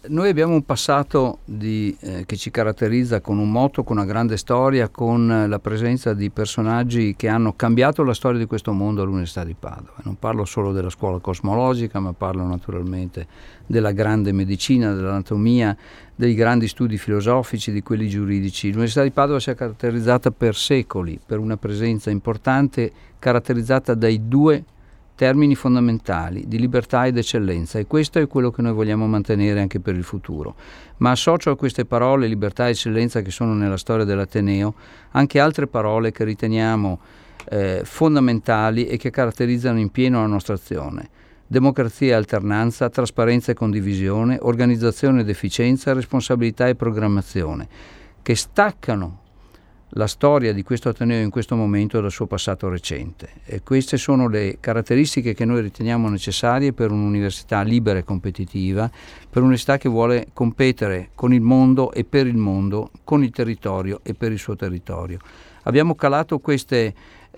Noi abbiamo un passato che ci caratterizza con un motto, con una grande storia, con la presenza di personaggi che hanno cambiato la storia di questo mondo all'Università di Padova. Non parlo solo della scuola cosmologica, ma parlo naturalmente della grande medicina, dell'anatomia, dei grandi studi filosofici, di quelli giuridici. L'Università di Padova si è caratterizzata per secoli, per una presenza importante, caratterizzata dai due termini fondamentali di libertà ed eccellenza, e questo è quello che noi vogliamo mantenere anche per il futuro. Ma associo a queste parole, libertà e eccellenza, che sono nella storia dell'Ateneo, anche altre parole che riteniamo fondamentali e che caratterizzano in pieno la nostra azione: democrazia e alternanza, trasparenza e condivisione, organizzazione ed efficienza, responsabilità e programmazione, che staccano la storia di questo Ateneo in questo momento dal suo passato recente. E queste sono le caratteristiche che noi riteniamo necessarie per un'università libera e competitiva, per un'università che vuole competere con il mondo e per il mondo, con il territorio e per il suo territorio. Abbiamo calato queste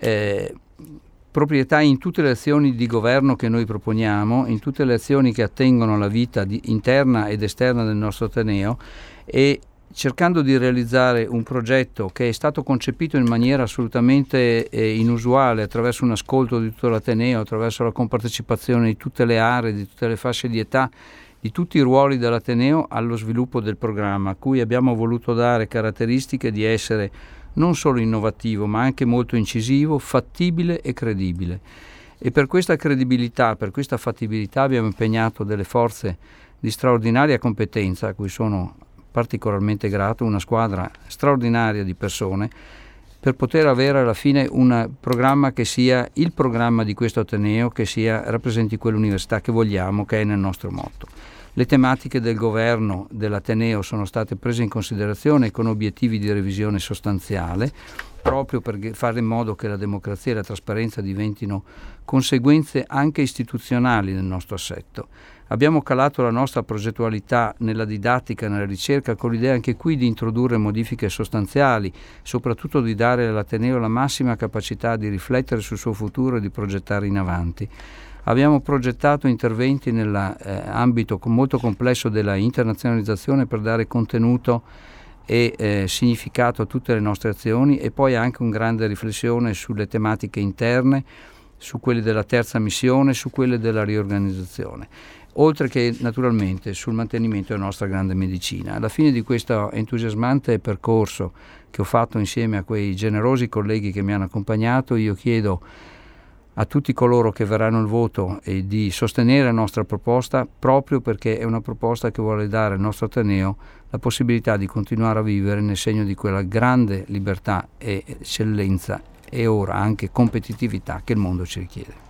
proprietà in tutte le azioni di governo che noi proponiamo, in tutte le azioni che attengono alla vita interna ed esterna del nostro Ateneo, e cercando di realizzare un progetto che è stato concepito in maniera assolutamente inusuale, attraverso un ascolto di tutto l'Ateneo, attraverso la compartecipazione di tutte le aree, di tutte le fasce di età, di tutti i ruoli dell'Ateneo allo sviluppo del programma, a cui abbiamo voluto dare caratteristiche di essere non solo innovativo, ma anche molto incisivo, fattibile e credibile. E per questa credibilità, per questa fattibilità abbiamo impegnato delle forze di straordinaria competenza, a cui sono particolarmente grato, una squadra straordinaria di persone, per poter avere alla fine un programma che sia il programma di questo Ateneo, che rappresenti quell'università che vogliamo, che è nel nostro motto. Le tematiche del governo dell'Ateneo sono state prese in considerazione con obiettivi di revisione sostanziale, proprio per fare in modo che la democrazia e la trasparenza diventino conseguenze anche istituzionali del nostro assetto. Abbiamo calato la nostra progettualità nella didattica e nella ricerca, con l'idea anche qui di introdurre modifiche sostanziali, soprattutto di dare all'Ateneo la massima capacità di riflettere sul suo futuro e di progettare in avanti. Abbiamo progettato interventi nell'ambito molto complesso della internazionalizzazione per dare contenuto e significato a tutte le nostre azioni, e poi anche una grande riflessione sulle tematiche interne, su quelle della terza missione, su quelle della riorganizzazione, oltre che naturalmente sul mantenimento della nostra grande medicina. Alla fine di questo entusiasmante percorso che ho fatto insieme a quei generosi colleghi che mi hanno accompagnato, io chiedo a tutti coloro che verranno al voto di sostenere la nostra proposta, proprio perché è una proposta che vuole dare al nostro Ateneo la possibilità di continuare a vivere nel segno di quella grande libertà e eccellenza, e ora anche competitività, che il mondo ci richiede.